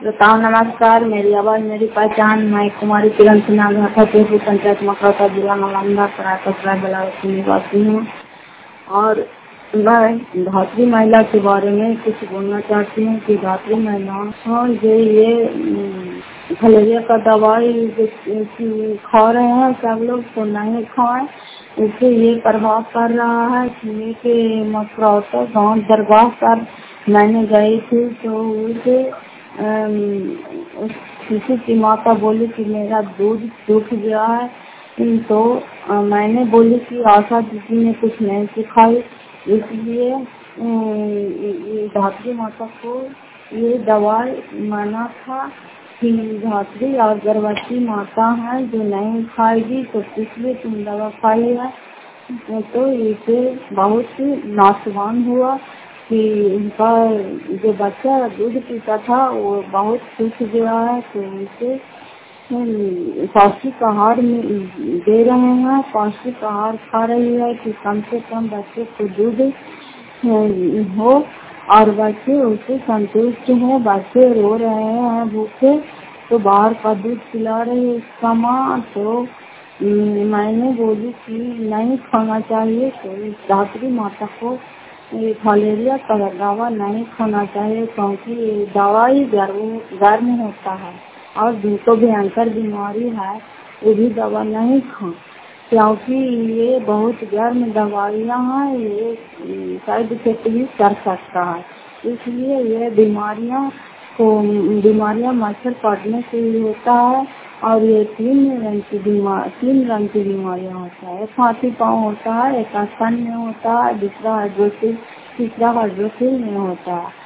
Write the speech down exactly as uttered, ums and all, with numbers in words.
बताओ। नमस्कार, मेरी आवाज मेरी पहचान। मैं कुमारी किरण सिन्हा घाटापुर पंचायत मकरौता जिला नालंदा सराय बेलावती निवासी हूँ और मैं धात्री महिला के बारे में कुछ बोलना चाहती हूँ कि धात्री महिलाओं हाँ जो ये फलेरिया का दवाई खा रहे हैं सब लोग तो नहीं खाएं। इससे ये प्रभाव कर रहा है कि के मकरौता गाँव दरगाह पर मैंने गई थी तो उसे किसी की माता बोली कि मेरा दूध सूख गया है तो आ, मैंने बोली कि आशा दीदी ने कुछ नहीं सिखाई, इसलिए धात्री माता को ये दवाई मना था कि धात्री और गर्भवती माता है जो नहीं खाएगी तो इसलिए तुम दवा खाई है। तो इसे बहुत नाशवान हुआ कि उनका जो बच्चा दूध पीता था वो बहुत सूख गया है तो इसे पौष्टिक आहार में दे रहे हैं। पौष्टिक आहार खा रही है कि कम से कम बच्चे को दूध हो और बच्चे उससे संतुष्ट है। बच्चे रो रहे हैं भूखे तो बाहर का दूध पिला रही है इसका माँ। तो मैंने बोली कि नहीं खाना चाहिए तो इस धात्री माता को फलेरिया का दवा नहीं खाना चाहिए क्योंकि ये दवाई गर्म गर्म होता है और जिनको भयंकर बीमारी है वो भी दवा नहीं खां क्योंकि ये बहुत गर्म दवाइयाँ हैं, ये साइड इफेक्ट भी कर सकता है। इसलिए ये बीमारियाँ को बीमारियाँ मच्छर काटने से ही होता है और ये तीन रंग की बीमार तीन रंग की बीमारियाँ होता है। एक हाथी पाँव होता है, एक स्तन में होता है, दूसरा हाइड्रोसिल, तीसरा हाइड्रोसिल में होता है।